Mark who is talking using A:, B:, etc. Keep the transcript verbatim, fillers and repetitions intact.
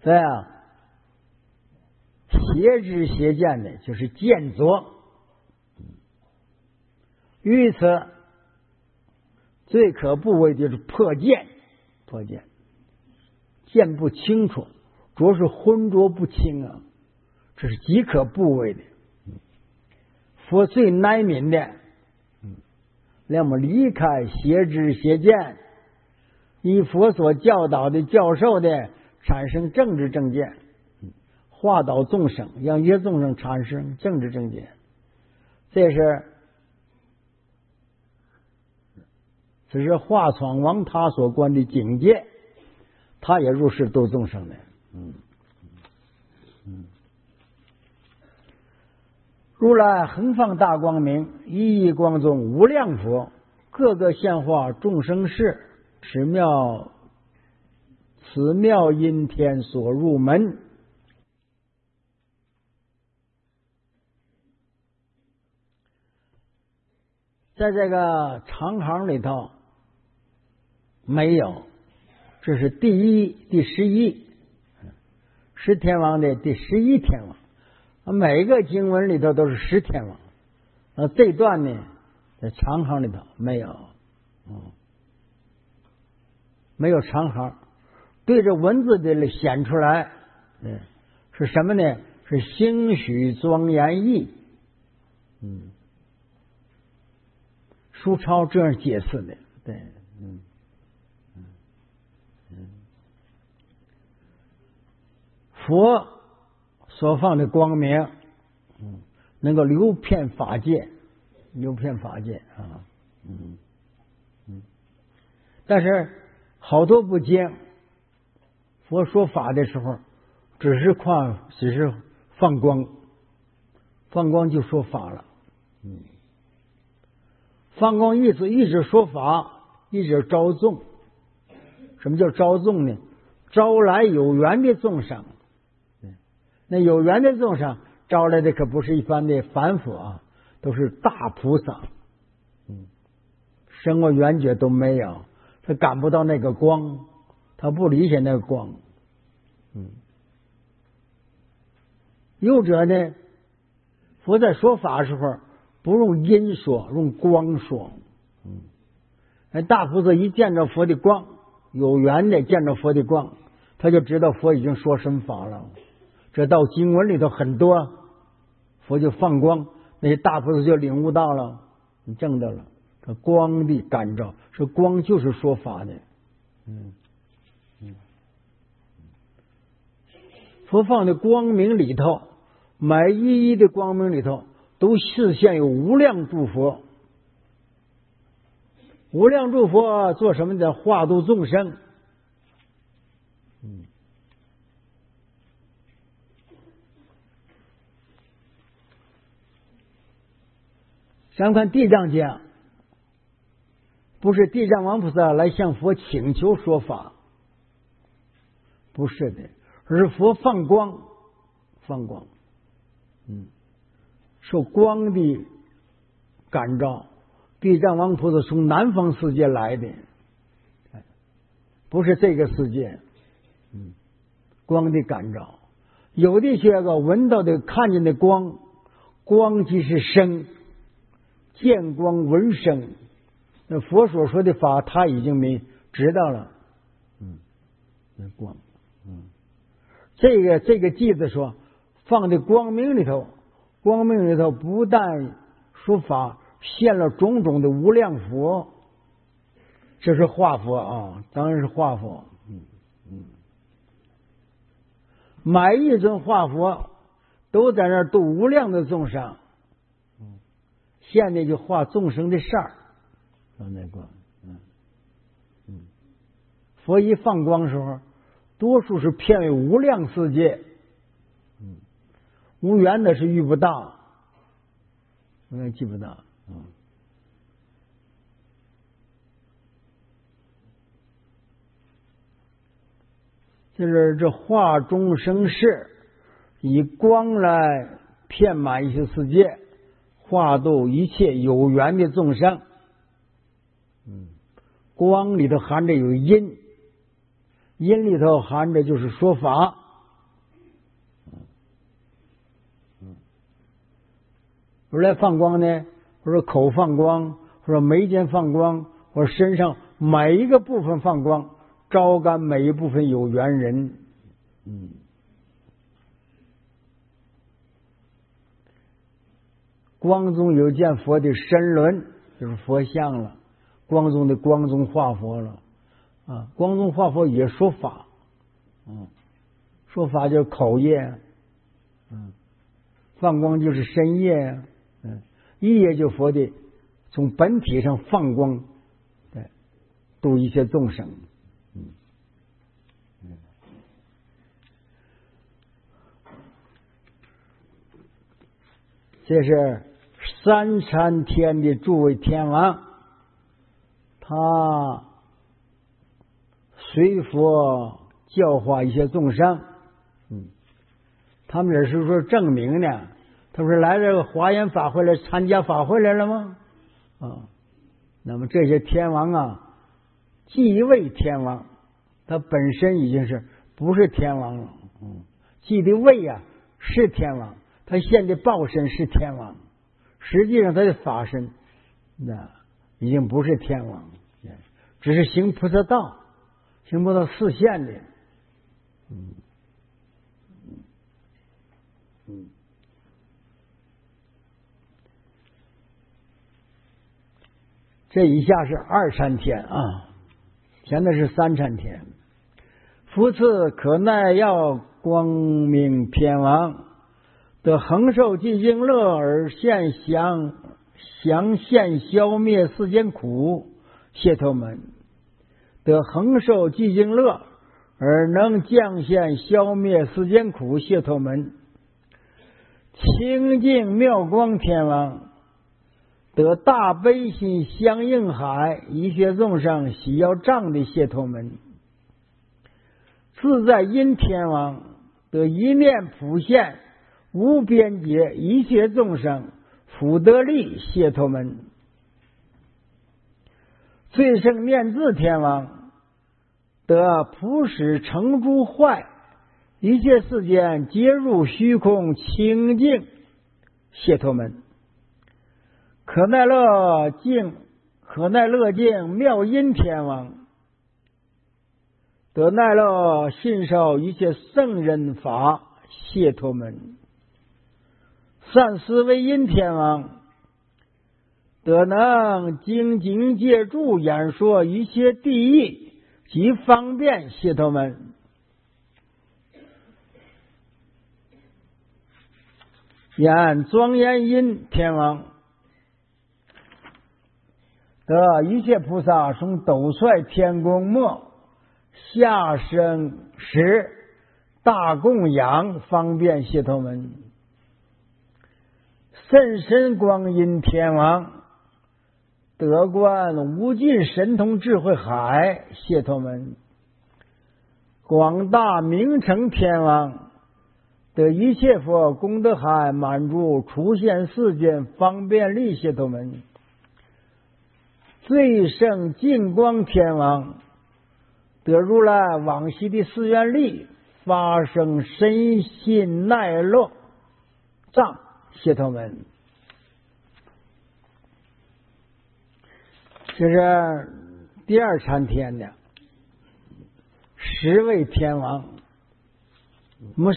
A: 所以啊，邪知邪见的就是见作。于此最可怖为的就是破见，破见，见不清楚，主要是浑浊不清啊，这是极可怖为的。佛最难泯的，让我们离开邪知邪见，以佛所教导的教授的产生政治正见，化导众生，让一些众生产生政治正见，这是这是化闯王他所观的境界，他也入世度众生的。嗯嗯，如来恒放大光明，一亿光中无量佛，各个现化众生事，此妙此妙因天所入门。在这个长行里头没有，这是第一第十一十天王的第十一天王，每个经文里头都是十天王，那这段呢在长行里头没有，嗯，没有长行，对着文字的显出来，嗯，是什么呢？是兴许庄严意，嗯，书抄这样解释的，对，嗯嗯嗯，佛所放的光明，嗯，能够流遍法界，流遍法界啊，嗯嗯，但是好多部经，佛说法的时候，只是夸，只是放光，放光就说法了，嗯。放光一直一直说法，一直招众。什么叫招众呢？招来有缘的众生。那有缘的众生招来的可不是一般的凡夫啊，都是大菩萨。嗯，生活缘觉都没有，他感不到那个光，他不理解那个光。嗯，有者呢，佛在说法的时候，不用音说，用光说。嗯，那大菩萨一见着佛的光，有缘的见着佛的光，他就知道佛已经说什么法了。这到经文里头很多，佛就放光，那些大菩萨就领悟到了，证到了。这光的感召，是光就是说法的。嗯嗯，佛放的光明里头，每一一的光明里头，都示现有无量诸佛，无量诸佛做什么的？化度众生。嗯，咱看地藏经，不是地藏王菩萨来向佛请求说法，不是的，而是佛放光，放光，嗯。受光的感召，地藏王菩萨从南方世界来的，不是这个世界。嗯，光的感召，有的些个闻到的、看见的光，光即是声，见光闻声。那佛所说的法，他已经没知道了。嗯，那光，嗯，这个这个句子说放在光明里头。光明里头不但说法，现了种种的无量佛，这是化佛啊，当然是化佛。嗯嗯，每一尊化佛都在那儿度无量的众生。嗯，现在就化众生的事儿，那光，嗯嗯，佛一放光的时候，多数是遍为无量世界。无缘的是遇不到，无缘记不到。嗯，就是这化众生事，以光来遍满一切世界，化度一切有缘的众生。嗯，光里头含着有因，因里头含着就是说法。 如来放光呢，或者口放光，或者眉间放光，或者身上每一个部分放光，招感每一部分有缘人。嗯，光中有见佛的身轮，就是佛像了。光中的光中化佛了啊，光中化佛也说法，嗯，说法就是口业，嗯，放光就是身业，嗯，意业就佛的从本体上放光，对，度一切众生，嗯嗯，这是三禅天的诸位天王。他随佛教化一些众生，嗯，他们也是说证明呢。他说来这个华严法会来参加法会来了吗？啊，那么这些天王啊，既为天王，他本身已经是不是天王了，嗯，既的位啊是天王，他现在报身是天王，实际上他的法身那已经不是天王。只是行菩萨道，行不到四现的，嗯嗯，这以下是二禅天啊，前面是三禅天。复次可耐要光明天王，得恒受寂静乐而现降降现消灭世间苦。谢头门得恒受寂静乐而能降现消灭世间苦。谢头门清净妙光天王得大悲心相应海，一切众生喜要障的。谢头门自在因天王得一念普现无边界，一切众生福得利。谢头门最胜念字天王得普使成诸坏，一切世间皆入虚空清净。谢头门可耐乐境可耐乐境妙音天王得耐乐信受一切圣人法。谢头门善思维音天王得能精进借助演说一切地义及方便。谢头门演庄严音天王得一切菩萨从斗率天宫末下生时大供养方便。谢头门甚深光阴天王得观无尽神通智慧海。谢头门广大名城天王得一切佛功德海满足出现世间方便力。谢头门最胜净光天王得如来往昔的誓愿力发生身心耐乐障。谢头门这是第二禅天的十位天王。我们